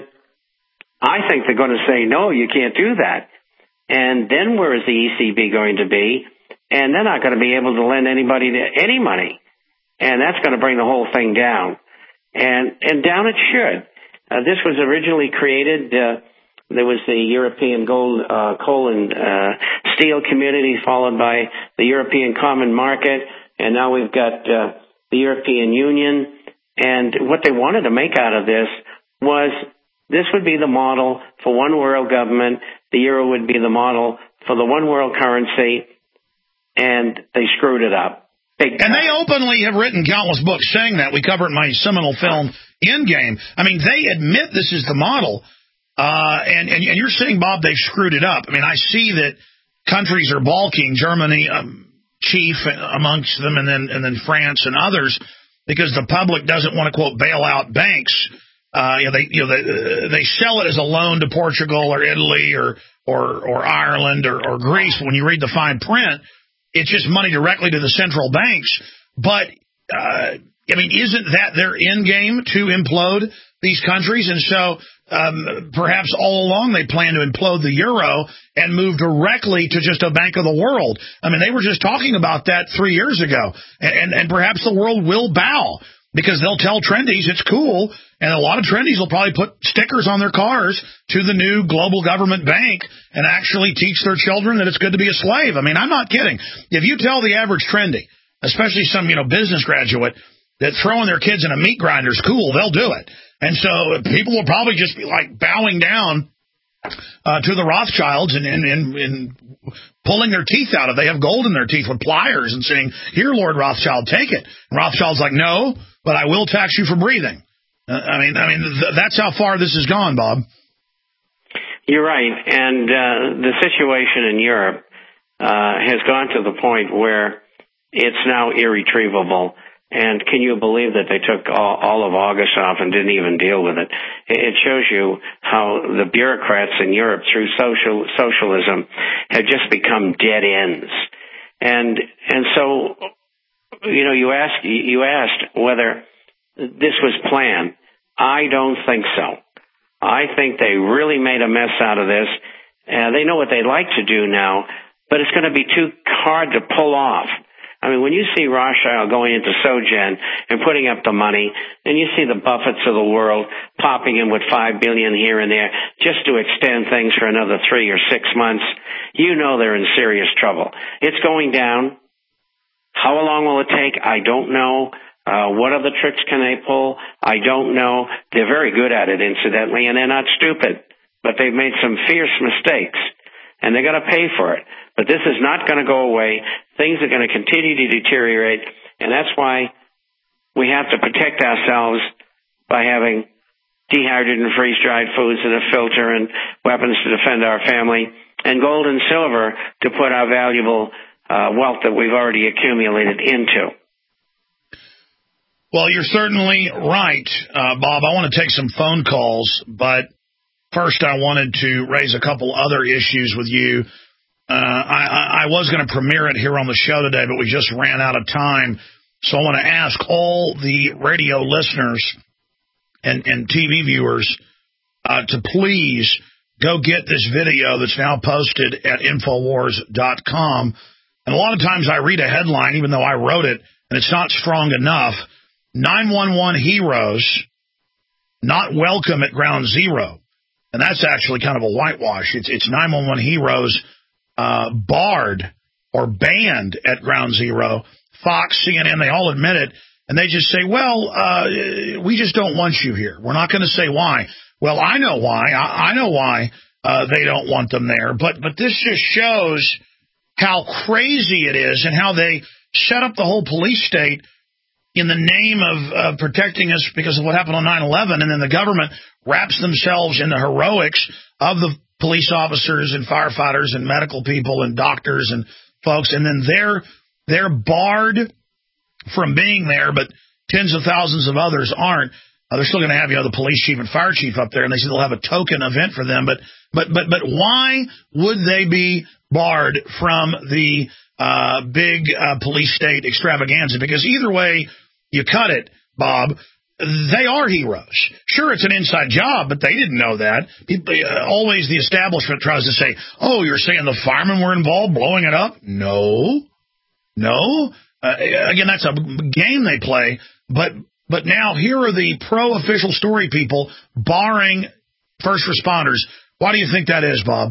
I think they're going to say, no, you can't do that. And then where is the E C B going to be? And they're not going to be able to lend anybody to any money. And that's going to bring the whole thing down. And and down it should. Uh, this was originally created, uh, there was the European gold, uh, coal and uh, steel community, followed by the European Common Market, and now we've got uh, the European Union. And what they wanted to make out of this was this would be the model for one world government, the euro would be the model for the one world currency, and they screwed it up. Big and they openly have written countless books saying that. We cover it in my seminal film, Endgame. I mean, they admit this is the model, uh, and, and, and you're saying, Bob, they've screwed it up. I mean, I see that countries are balking, Germany um, chief amongst them, and then and then France and others, because the public doesn't want to, quote, bail out banks. Uh, you know, they you know they, uh, they sell it as a loan to Portugal or Italy or or, or Ireland or, or Greece. When you read the fine print, it's just money directly to the central banks. But, uh, I mean, isn't that their end game, to implode these countries? And so um, perhaps all along they plan to implode the euro and move directly to just a bank of the world. I mean, they were just talking about that three years ago. And, and, and perhaps the world will bow because they'll tell trendies it's cool. And a lot of trendies will probably put stickers on their cars to the new global government bank and actually teach their children that it's good to be a slave. I mean, I'm not kidding. If you tell the average trendy, especially some, you know, business graduate, that throwing their kids in a meat grinder is cool, they'll do it. And so people will probably just be like bowing down uh, to the Rothschilds and, and, and, and pulling their teeth out. If they have gold in their teeth with pliers and saying, here, Lord Rothschild, take it. And Rothschild's like, no, but I will tax you for breathing. Uh, I mean, I mean, th- that's how far this has gone, Bob. You're right, and uh, the situation in Europe uh, has gone to the point where it's now irretrievable. And can you believe that they took all, all of August off and didn't even deal with it? It shows you how the bureaucrats in Europe, through social socialism, have just become dead ends. And and so, you know, you asked you asked whether this was planned. I don't think so. I think they really made a mess out of this. Uh, they know what they'd like to do now, but it's going to be too hard to pull off. I mean, when you see Rothschild going into SoGen and putting up the money, and you see the Buffetts of the world popping in with five billion dollars here and there just to extend things for another three or six months, you know they're in serious trouble. It's going down. How long will it take? I don't know. Uh, what other tricks can they pull? I don't know. They're very good at it, incidentally, and they're not stupid. But they've made some fierce mistakes, and they're going to pay for it. But this is not going to go away. Things are going to continue to deteriorate, and that's why we have to protect ourselves by having dehydrated and freeze-dried foods and a filter and weapons to defend our family, and gold and silver to put our valuable uh, wealth that we've already accumulated into. Well, you're certainly right, uh, Bob. I want to take some phone calls, but first I wanted to raise a couple other issues with you. Uh, I, I was going to premiere it here on the show today, but we just ran out of time. So I want to ask all the radio listeners and, and T V viewers uh, to please go get this video that's now posted at Infowars dot com. And a lot of times I read a headline, even though I wrote it, and it's not strong enough. nine one one heroes not welcome at Ground Zero. And that's actually kind of a whitewash. It's, it's nine one one heroes uh, barred or banned at Ground Zero. Fox, C N N, they all admit it. And they just say, well, uh, we just don't want you here. We're not going to say why. Well, I know why. I, I know why uh, they don't want them there. But, but this just shows how crazy it is and how they set up the whole police state in the name of uh, protecting us because of what happened on nine eleven, and then the government wraps themselves in the heroics of the police officers and firefighters and medical people and doctors and folks, and then they're they're barred from being there, but tens of thousands of others aren't. Uh, they're still going to have, you know, the police chief and fire chief up there, and they say they'll have a token event for them. But but but but why would they be barred from the uh, big uh, police state extravaganza? Because either way you cut it, Bob, they are heroes. Sure, it's an inside job, but they didn't know that. People, uh, always the establishment tries to say, oh, you're saying the firemen were involved blowing it up? No. No. Uh, again, that's a game they play. But but now here are the pro-official story people barring first responders. Why do you think that is, Bob?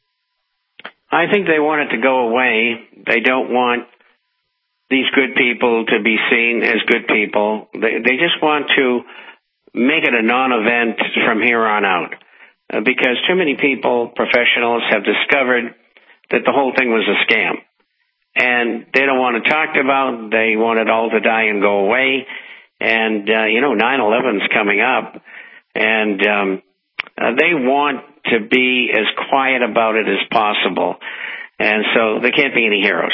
I think they want it to go away. They don't want these good people to be seen as good people. They, they just want to make it a non-event from here on out. Uh, because too many people, professionals, have discovered that the whole thing was a scam. And they don't want to talk about. They want it all to die and go away. And, uh, you know, nine eleven's coming up. And um, uh, they want to be as quiet about it as possible. And so there can't be any heroes.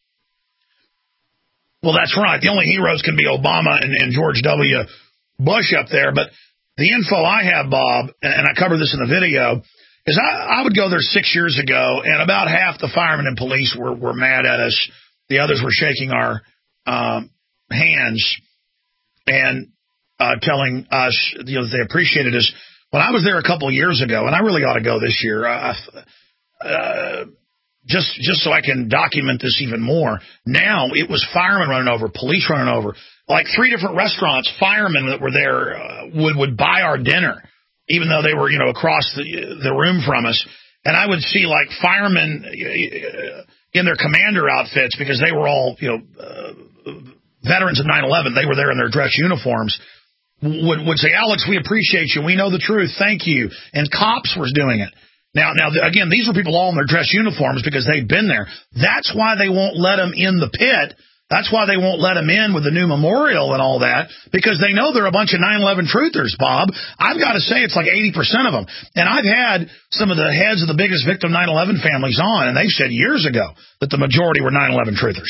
Well, that's right. The only heroes can be Obama and, and George W. Bush up there. But the info I have, Bob, and I covered this in the video, is I, I would go there six years ago, and about half the firemen and police were, were mad at us. The others were shaking our um, hands and uh, telling us, you know, that they appreciated us. When I was there a couple of years ago, and I really ought to go this year, I, uh, just just so I can document this even more, now it was firemen running over, police running over. Like three different restaurants, firemen that were there uh, would, would buy our dinner, even though they were, you know, across the, the room from us. And I would see, like, firemen in their commander outfits because they were all, you know, uh, veterans of nine eleven. They were there in their dress uniforms. Would, would say, Alex, we appreciate you. We know the truth. Thank you. And cops was doing it. Now, now again, these were people all in their dress uniforms because they'd been there. That's why they won't let them in the pit. That's why they won't let them in with the new memorial and all that, because they know they're a bunch of nine eleven truthers, Bob. I've got to say it's like eighty percent of them. And I've had some of the heads of the biggest victim nine eleven families on, and they said years ago that the majority were nine eleven truthers.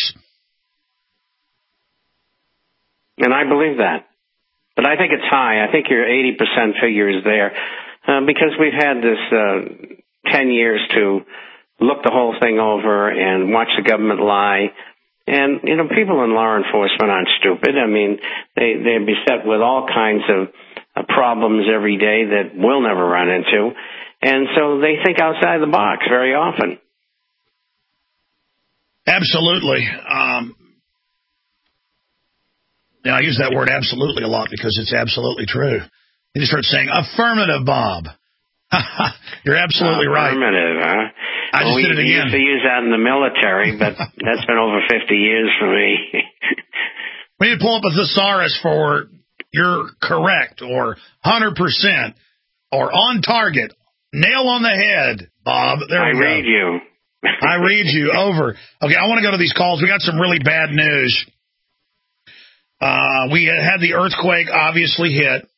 And I believe that. But I think it's high. I think your eighty percent figure is there uh, because we've had this uh, ten years to look the whole thing over and watch the government lie. And, you know, people in law enforcement aren't stupid. I mean, they, they're beset with all kinds of uh, problems every day that we'll never run into. And so they think outside the box very often. Absolutely. Um, yeah, I use that word absolutely a lot because it's absolutely true. You just start saying, affirmative, Bob. You're absolutely right. Affirmative, huh? I just well, we did it again. used to use that in the military, but that's been over fifty years for me. We need to pull up a thesaurus for you're correct or one hundred percent or on target. Nail on the head, Bob. There we I go. read you. I read you. Over. Okay, I want to go to these calls. We got some really bad news. Uh, we had the earthquake obviously hit.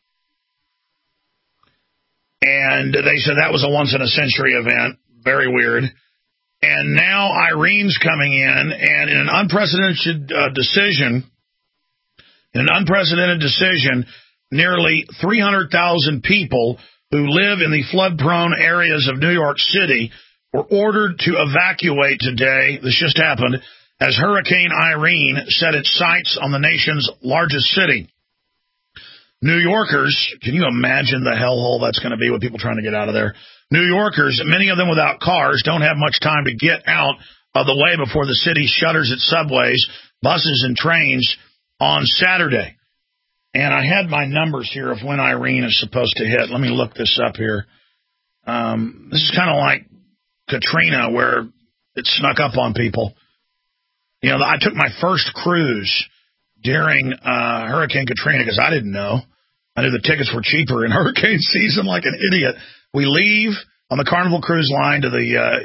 And they said that was a once-in-a-century event. Very weird. And now Irene's coming in, and in an unprecedented uh, decision, in an unprecedented decision, nearly three hundred thousand people who live in the flood-prone areas of New York City were ordered to evacuate today. This just happened as Hurricane Irene set its sights on the nation's largest city. New Yorkers, can you imagine the hellhole that's going to be with people trying to get out of there? New Yorkers, many of them without cars, don't have much time to get out of the way before the city shutters its subways, buses, and trains on Saturday. And I had my numbers here of when Irene is supposed to hit. Let me look this up here. Um, this is kind of like Katrina, where it snuck up on people. You know, I took my first cruise during uh, Hurricane Katrina because I didn't know. I knew the tickets were cheaper in hurricane season like an idiot. We leave on the Carnival Cruise Line to the uh,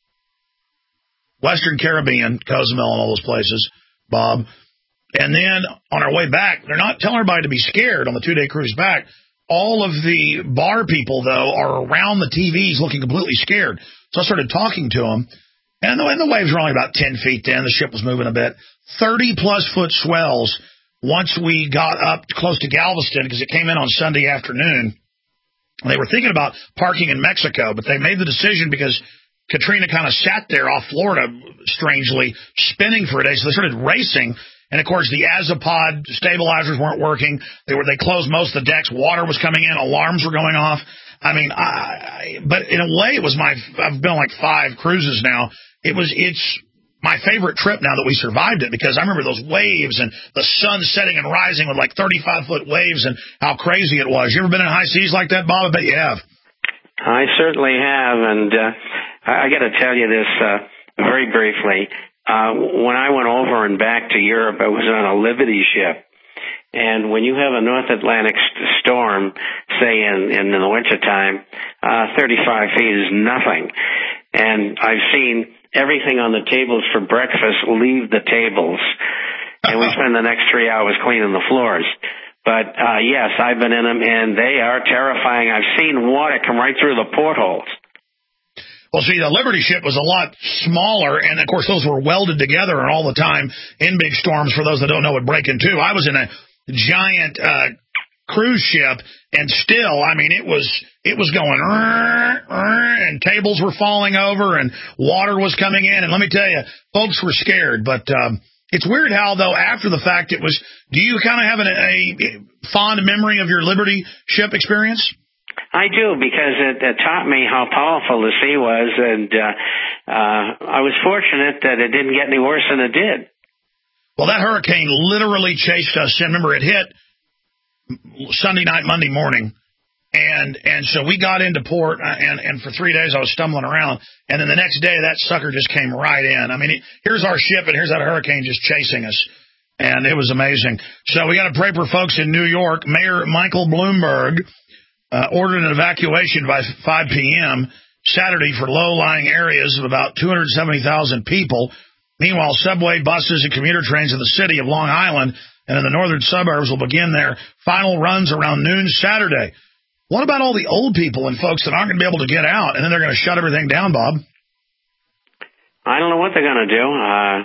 Western Caribbean, Cozumel and all those places, Bob. And then on our way back, they're not telling everybody to be scared on the two-day cruise back. All of the bar people, though, are around the T Vs looking completely scared. So I started talking to them. And the, and the waves were only about ten feet then. The ship was moving a bit. thirty-plus foot swells once we got up close to Galveston because it came in on Sunday afternoon. They were thinking about parking in Mexico, but they made the decision because Katrina kind of sat there off Florida, strangely, spinning for a day. So they started racing. And, of course, the Azipod stabilizers weren't working. They were they closed most of the decks. Water was coming in. Alarms were going off. I mean, I, but in a way, it was my, I've been on like five cruises now. It was, it's my favorite trip now that we survived it because I remember those waves and the sun setting and rising with like thirty-five foot waves and how crazy it was. You ever been in high seas like that, Bob? I bet you have. I certainly have. And uh, I, I got to tell you this uh, very briefly. Uh, when I went over and back to Europe, I was on a Liberty ship. And when you have a North Atlantic st- storm, say in, in the wintertime, uh, thirty-five feet is nothing. And I've seen everything on the tables for breakfast leave the tables. And we spend the next three hours cleaning the floors. But, uh, yes, I've been in them, and they are terrifying. I've seen water come right through the portholes. Well, see, the Liberty ship was a lot smaller, and, of course, those were welded together and all the time in big storms. For those that don't know, would break in two. I was in a giant uh, cruise ship, and still, I mean, it was it was going, and tables were falling over, and water was coming in. And let me tell you, folks were scared. But um, it's weird how, though, after the fact, it was, do you kind of have an, a fond memory of your Liberty ship experience? I do, because it, it taught me how powerful the sea was, and uh, uh, I was fortunate that it didn't get any worse than it did. Well, that hurricane literally chased us. And remember, it hit Sunday night, Monday morning, and and so we got into port, and, and for three days I was stumbling around, and then the next day that sucker just came right in. I mean, it, here's our ship, and here's that hurricane just chasing us, and it was amazing. So we got to pray for folks in New York. Mayor Michael Bloomberg Uh, ordered an evacuation by five p.m. Saturday for low-lying areas of about two hundred seventy thousand people. Meanwhile, subway, buses, and commuter trains in the city of Long Island and in the northern suburbs will begin their final runs around noon Saturday. What about all the old people and folks that aren't going to be able to get out, and then they're going to shut everything down, Bob? I don't know what they're going to do. Uh,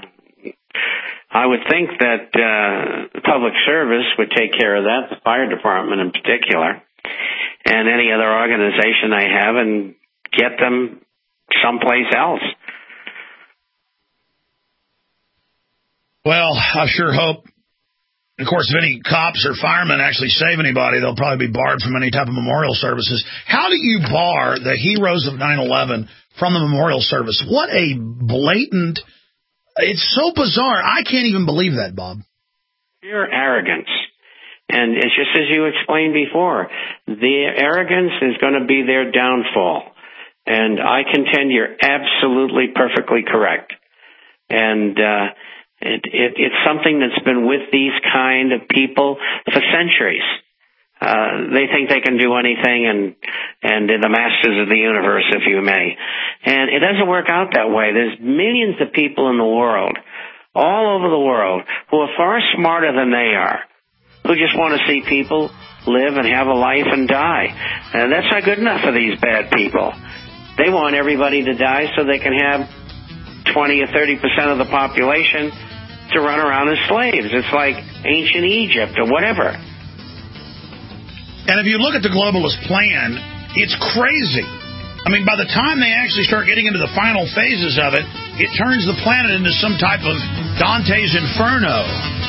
I would think that uh, the public service would take care of that, the fire department in particular, and any other organization they have, and get them someplace else. Well, I sure hope Of course, if any cops or firemen actually save anybody, they'll probably be barred from any type of memorial services. How do you bar the heroes of nine eleven from the memorial service? What a blatant... It's so bizarre. I can't even believe that, Bob. Pure arrogance. And it's just as you explained before, the arrogance is going to be their downfall. And I contend you're absolutely perfectly correct. And... uh It, it, it's something that's been with these kind of people for centuries. Uh, they think they can do anything, and and they're the masters of the universe, if you may. And it doesn't work out that way. There's millions of people in the world, all over the world, who are far smarter than they are, who just want to see people live and have a life and die. And that's not good enough for these bad people. They want everybody to die so they can have twenty or thirty percent of the population to run around as slaves. It's like ancient Egypt or whatever. And if you look at the globalist plan, it's crazy. I mean, by the time they actually start getting into the final phases of it, it turns the planet into some type of Dante's Inferno.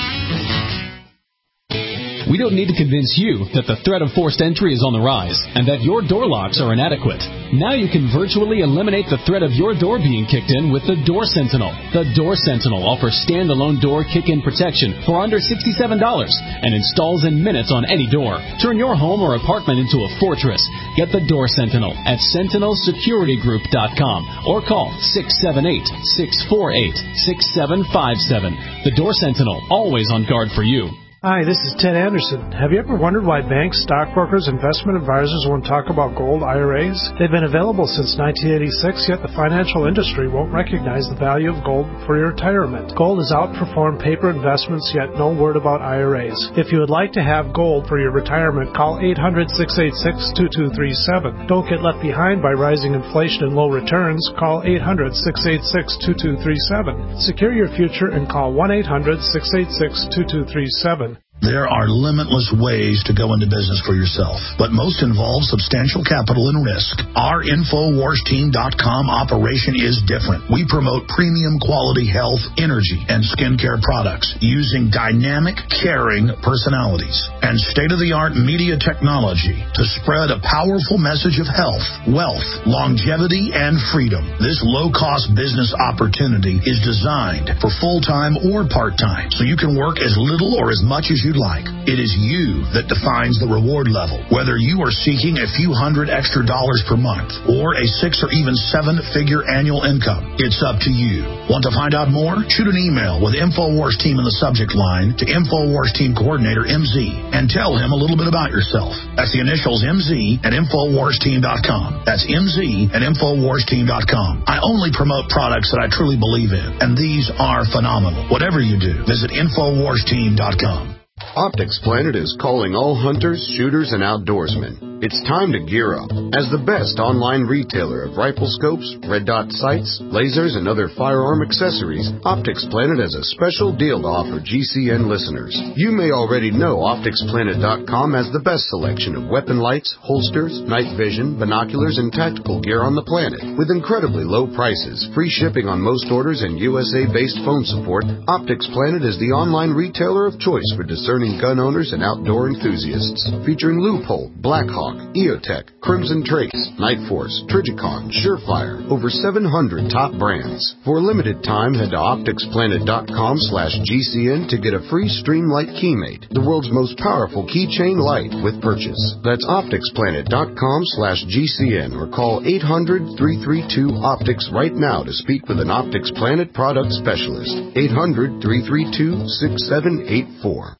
We don't need to convince you that the threat of forced entry is on the rise and that your door locks are inadequate. Now you can virtually eliminate the threat of your door being kicked in with the Door Sentinel. The Door Sentinel offers standalone door kick-in protection for under sixty-seven dollars and installs in minutes on any door. Turn your home or apartment into a fortress. Get the Door Sentinel at sentinel security group dot com or call six seven eight, six four eight, six seven five seven. The Door Sentinel, always on guard for you. Hi, this is Ted Anderson. Have you ever wondered why banks, stockbrokers, investment advisors won't talk about gold I R As? They've been available since nineteen eighty-six, yet the financial industry won't recognize the value of gold for your retirement. Gold has outperformed paper investments, yet no word about I R As. If you would like to have gold for your retirement, call eight hundred, six eight six, two two three seven. Don't get left behind by rising inflation and low returns. Call eight hundred, six eight six, two two three seven. Secure your future and call one eight hundred, six eight six, two two three seven. There are limitless ways to go into business for yourself, but most involve substantial capital and risk. Our Infowars Team dot com operation is different. We promote premium quality health, energy, and skincare products using dynamic, caring personalities and state-of-the-art media technology to spread a powerful message of health, wealth, longevity, and freedom. This low-cost business opportunity is designed for full-time or part-time, so you can work as little or as much as you like. It is you that defines the reward level. Whether you are seeking a few hundred extra dollars per month or a six or even seven-figure annual income, it's up to you. Want to find out more? Shoot an email with Infowars Team in the subject line to Infowars Team Coordinator M Z and tell him a little bit about yourself. That's the initials M Z at Infowars Team dot com. That's M Z at Infowars Team dot com. I only promote products that I truly believe in, and these are phenomenal. Whatever you do, visit Infowars Team dot com. Optics Planet is calling all hunters, shooters, and outdoorsmen. It's time to gear up. As the best online retailer of rifle scopes, red dot sights, lasers, and other firearm accessories, Optics Planet has a special deal to offer G C N listeners. You may already know Optics Planet dot com has the best selection of weapon lights, holsters, night vision, binoculars, and tactical gear on the planet. With incredibly low prices, free shipping on most orders, and U S A-based phone support, Optics Planet is the online retailer of choice for discerning gun owners and outdoor enthusiasts. Featuring Loophole, Blackhawk, EOTech, Crimson Trace, Night Force, Trijicon, Surefire, over seven hundred top brands. For a limited time, head to Optics Planet dot com slash G C N to get a free Streamlight Keymate, the world's most powerful keychain light with purchase. That's Optics Planet dot com slash G C N or call eight hundred, three three two, OPTICS right now to speak with an Optics Planet product specialist. eight hundred, three three two, six seven eight four.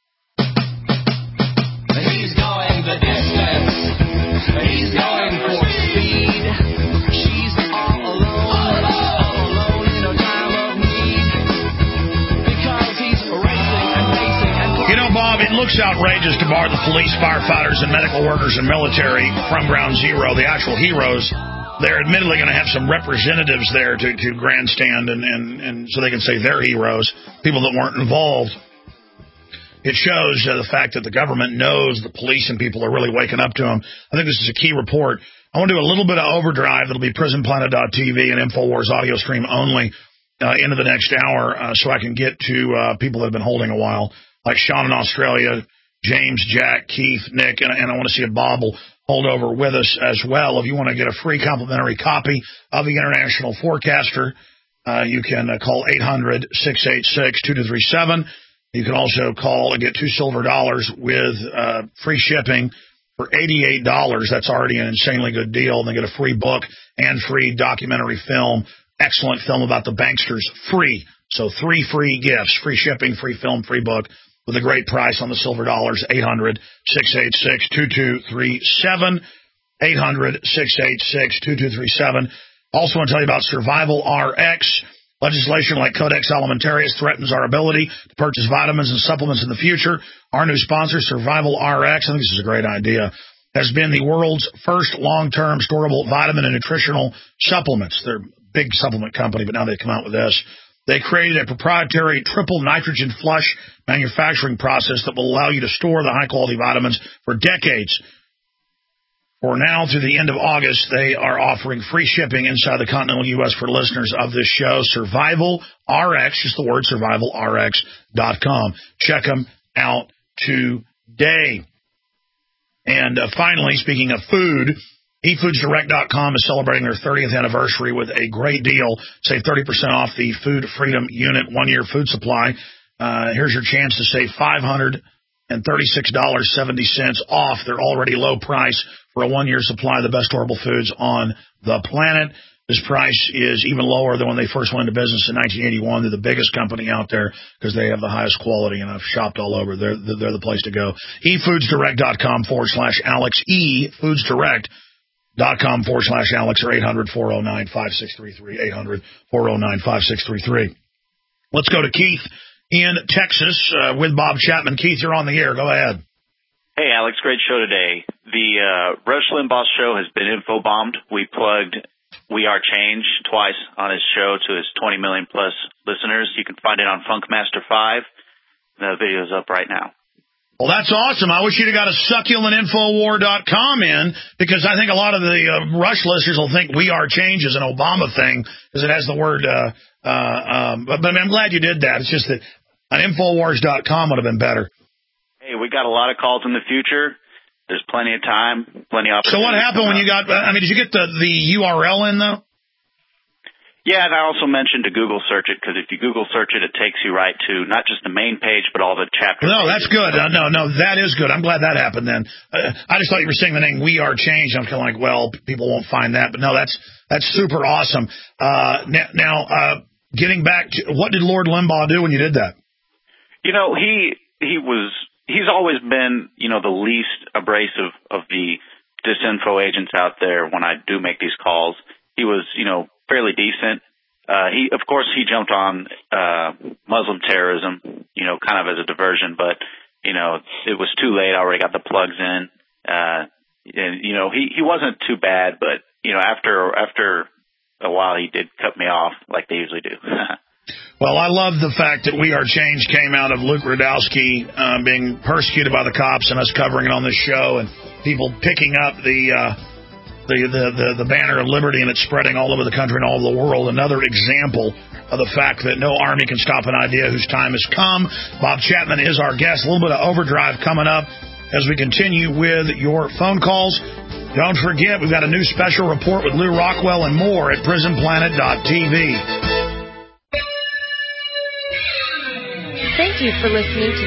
He's going the distance. He's going for speed. She's all alone, all alone in a time of need. Because he's racing and racing and You know, Bob, it looks outrageous to bar the police, firefighters, and medical workers and military from Ground Zero, the actual heroes. They're admittedly going to have some representatives there to, to grandstand and, and, and so they can say they're heroes, people that weren't involved. It shows uh, the fact that the government knows the police and people are really waking up to them. I think this is a key report. I want to do a little bit of overdrive. It'll be prison planet dot T V and Infowars audio stream only uh, into the next hour uh, so I can get to uh, people that have been holding a while. like Sean in Australia, James, Jack, Keith, Nick, and, and I want to see if Bob will hold over with us as well. If you want to get a free complimentary copy of the International Forecaster, uh, you can uh, call eight hundred, six eight six, two two three seven. You can also call and get two silver dollars with uh, free shipping for eighty-eight dollars. That's already an insanely good deal. And they get a free book and free documentary film. Excellent film about the banksters, free. So three free gifts, free shipping, free film, free book, with a great price on the silver dollars. eight hundred, six eight six, two two three seven. eight hundred, six eight six, two two three seven. Also want to tell you about Survival R X. Legislation like Codex Alimentarius threatens our ability to purchase vitamins and supplements in the future. Our new sponsor, Survival R X, I think this is a great idea, has been the world's first long-term storable vitamin and nutritional supplements. They're a big supplement company, but now they've come out with this. They created a proprietary triple nitrogen flush manufacturing process that will allow you to store the high-quality vitamins for decades. For now, through the end of August, they are offering free shipping inside the continental U S for listeners of this show. Survival R X, just the word, survival R X dot com. Check them out today. And uh, finally, speaking of food, eat foods direct dot com is celebrating their thirtieth anniversary with a great deal. Save thirty percent off the Food Freedom Unit one-year food supply. Uh, here's your chance to save five hundred thirty-six dollars and seventy cents off their already low price for a one-year supply of the best horrible foods on the planet. This price is even lower than when they first went into business in nineteen eighty-one. They're the biggest company out there because they have the highest quality, and I've shopped all over. They're, they're the place to go. e foods direct dot com forward slash Alex. e foods direct dot com forward slash Alex, or eight hundred, four oh nine, five six three three. eight hundred, four oh nine, five six three three. Let's go to Keith in Texas uh, with Bob Chapman. Keith, you're on the air. Go ahead. Hey, Alex, great show today. The uh, Rush Limbaugh show has been info-bombed. We plugged We Are Change twice on his show to his twenty million plus listeners. You can find it on Funkmaster five. The video's up right now. Well, that's awesome. I wish you'd have got a succulent infowar dot com in, because I think a lot of the uh, Rush listeners will think We Are Change is an Obama thing because it has the word, uh, uh, um, but, but I'm glad you did that. It's just that an infowars dot com would have been better. Hey, we got a lot of calls in the future. There's plenty of time, plenty of opportunity. So what happened when you got, I mean, did you get the, the U R L in, though? Yeah, and I also mentioned to Google search it, because if you Google search it, it takes you right to not just the main page, but all the chapters. No, that's good. Uh, no, no, that is good. I'm glad that happened then. Uh, I just thought you were saying the name We Are Change. I'm kind of like, well, people won't find that. But no, that's that's super awesome. Uh, now, now uh, getting back to, what did Lord Limbaugh do when you did that? You know, he he was, he's always been, you know, the least abrasive of the disinfo agents out there when I do make these calls. He was, you know, fairly decent. Uh, he, of course, he jumped on uh, Muslim terrorism, you know, kind of as a diversion, but, you know, it was too late. I already got the plugs in. Uh, and, you know, he, he wasn't too bad, but, you know, after after a while, he did cut me off like they usually do. Well, I love the fact that We Are Change came out of Luke Rudowski uh, being persecuted by the cops and us covering it on this show, and people picking up the... Uh, The, the, the, the banner of liberty, and it's spreading all over the country and all over the world. Another example of the fact that no army can stop an idea whose time has come. Bob Chapman is our guest. A little bit of overdrive coming up as we continue with your phone calls. Don't forget, we've got a new special report with Lou Rockwell and more at prison planet dot t v. Thank you for listening to